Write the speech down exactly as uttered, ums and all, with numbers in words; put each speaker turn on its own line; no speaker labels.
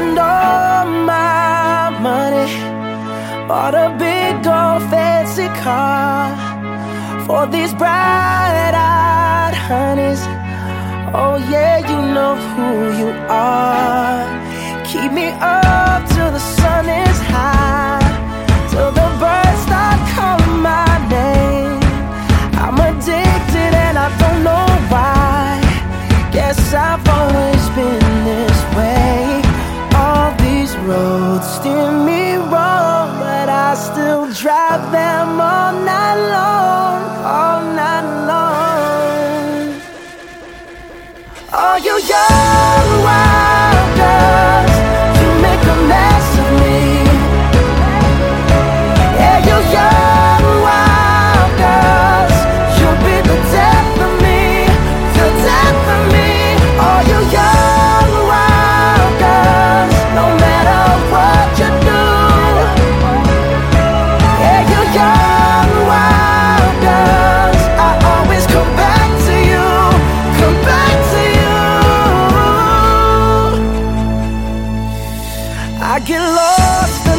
spend all my money, bought a big old fancy car for these bright-eyed honeys. Oh yeah, you know who you are. Keep me up till the sun is high, till the birds start calling my name. I'm addicted and I don't know why. Guess I've always been this way. All these roads steer me wrong, but I still drive them all night long, all night long. Oh, you young wild girls, you make a mess of me. Yeah, you young wild girls, you'll be the death of me, the death of me. Oh, you young wild girls, no matter what you do. Yeah, you young wild girls, I always come back to you, come back to you. I get lost